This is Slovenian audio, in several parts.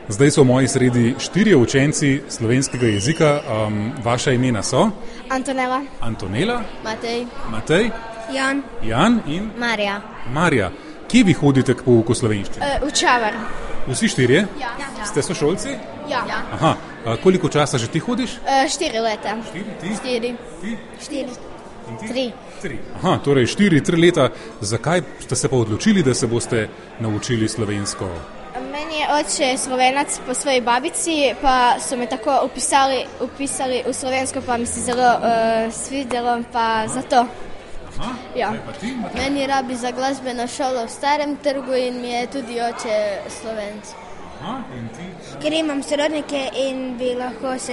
Zdaj so v moji sredi 4 učenci slovenskega jezika. Vaša imena so? Antonela. Antonela? Matej. Matej? Jan. Jan in? Marija. Marija. Kje vi hodite k pouku slovenščine? V Čavar. Vsi 4? Ja. Ste sošolci? Ja. Aha. Koliko časa že ti hodiš? 4 leta. 4, ti? 4. Ti? 4. In ti? 3. 3. Aha, torej 4-3 leta. Zakaj ste se pa odločili, da se boste naučili slovensko? Meni je oče Slovenac po svoji babici, pa so me tako upisali v slovensko, pa mi se zelo svidelo, pa zato. Aha, ja. Pa ti? Meni rabi za glasbeno šolo v Starem trgu in mi je tudi oče Slovenc. Aha, in ti? Ker imam sorodnike in bi lahko se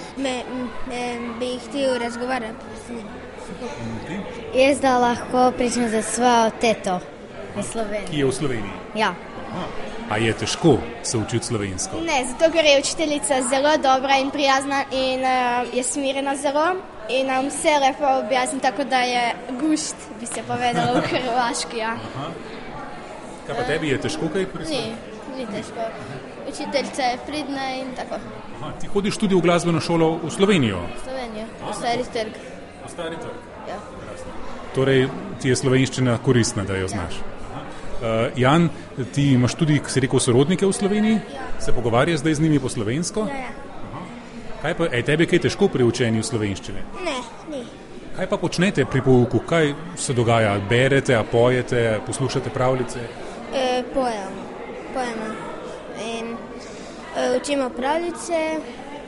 htio razgovarati s njim. Jaz da lahko pričam za svojo teto v Sloveniji. Ki je v Sloveniji? Ja. Aha. A je težko se učiti slovensko? Ne, zato ker je učiteljica zelo dobra in prijazna in je smirena zelo in nam vse lepo objasni, tako da je gušt, bi se povedalo v hrvaški. Ja. Aha. Kaj pa tebi je težko kaj prislušati? Ni težko. Učiteljica je pridna in tako. Aha, ti hodiš tudi v glasbeno šolo v Slovenijo? V Slovenijo, v Stari trg. V Stari trg? Ja. Torej ti je slovenščina koristna, da jo znaš? Jan, ti imaš tudi, si rekel, sorodnike v Sloveniji? Ja. Se pogovarjaš zdaj z njimi po slovensko? Ja. Kaj pa, je tebi kaj težko pri učenju slovenščine? Ne, ni. Kaj pa počnete pri pouku? Kaj se dogaja? Berete, a pojete, poslušate pravljice? Pojemo. In učimo pravljice.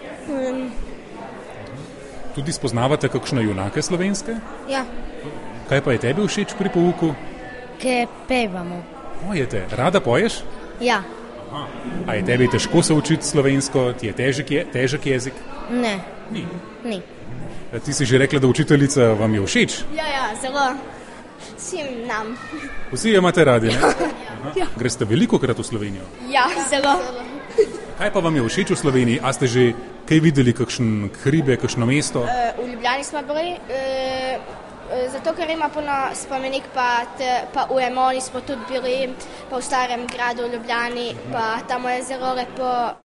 Tudi spoznavate kakšne junake slovenske? Ja. Kaj pa je tebi všeč pri pouku? Ke pevamo. Pojete. Rada poješ? Ja. Aha. A je tebi težko se učiti slovensko? Ti je težek jezik? Ne. Ni. Ti si že rekla, da učiteljica vam je všeč? Ja, zelo. Vsem nam. Vsi jo imate radi, ne? Ja. Greste velikokrat v Slovenijo? Ja, zelo. Kaj pa vam je všeč v Sloveniji? A ste že kaj videli, kakšen hribe, kakšno mesto? V Ljubljani smo bili, zato ker ima puno spomenik, pa v Emoni smo tudi bili, pa v Starem gradu v Ljubljani, pa tamo je zelo lepo.